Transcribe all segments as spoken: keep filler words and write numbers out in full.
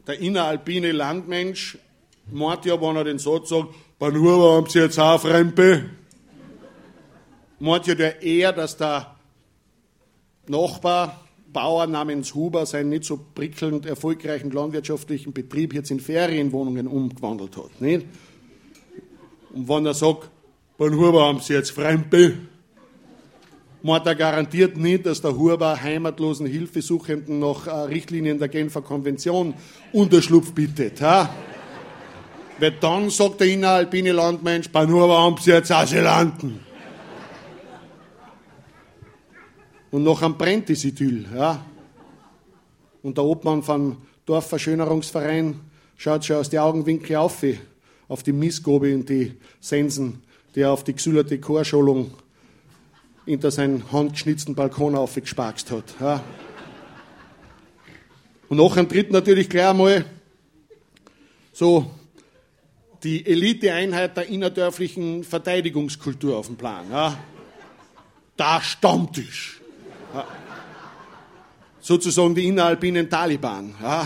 der inneralpine Landmensch meint ja, wenn er den Satz sagt, beim Huber haben sie jetzt auch Frempe, meint ja der eher, dass der Nachbar, Bauer namens Huber, seinen nicht so prickelnd erfolgreichen landwirtschaftlichen Betrieb jetzt in Ferienwohnungen umgewandelt hat. Nicht? Und wenn er sagt, beim Huber haben sie jetzt Frempe, meint er garantiert nicht, dass der Huber heimatlosen Hilfesuchenden nach äh, Richtlinien der Genfer Konvention Unterschlupf bittet. Ha? Weil dann sagt der inneralpine Landmensch, beim Huber haben sie jetzt Asylanten. Und nachher brennt das Idyll. Ja? Und der Obmann vom Dorfverschönerungsverein schaut schon aus den Augenwinkeln auf, auf die Missgabe und die Sensen, die er auf die gesüllerte Chorscholung hinter seinen handgeschnitzten Balkon aufgesparkst hat. Ja? Und nachher tritt natürlich gleich einmal so die Eliteeinheit der innerdörflichen Verteidigungskultur auf den Plan. Ja? Der Stammtisch. Ja. Sozusagen die inneralpinen Taliban. Ja.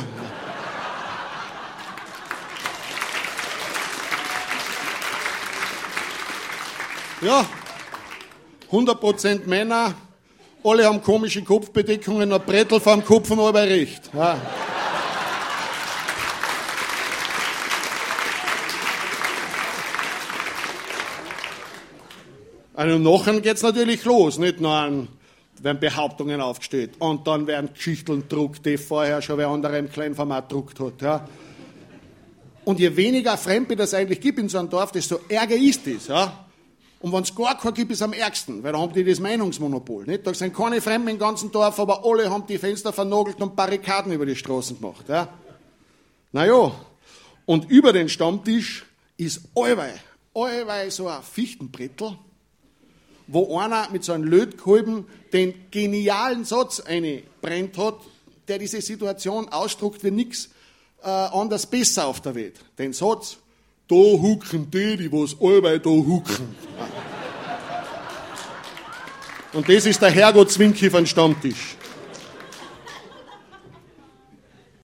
Ja, hundert Prozent Männer, alle haben komische Kopfbedeckungen, ein Brettel vorm Kopf und halber recht. Ja. Und nachher geht's natürlich los, nicht nur an werden Behauptungen aufgestellt und dann werden Geschichten gedruckt, die vorher schon wer andere im Kleinformat gedruckt hat. Ja. Und je weniger Frempe das eigentlich gibt in so einem Dorf, desto ärger ist es. Ja. Und wenn es gar keinen gibt, ist es am ärgsten, weil da haben die das Meinungsmonopol. Nicht? Da sind keine Fremden im ganzen Dorf, aber alle haben die Fenster vernagelt und Barrikaden über die Straßen gemacht. Ja. Naja, und über den Stammtisch ist allweil, allweil so ein Fichtenbrettel, wo einer mit so einem Lötkolben den genialen Satz eingebrennt hat, der diese Situation ausdruckt wie nichts äh, anders besser auf der Welt. Den Satz, da hucken die, die was allweil da hucken. Und das ist der Herrgottswinkel von Stammtisch.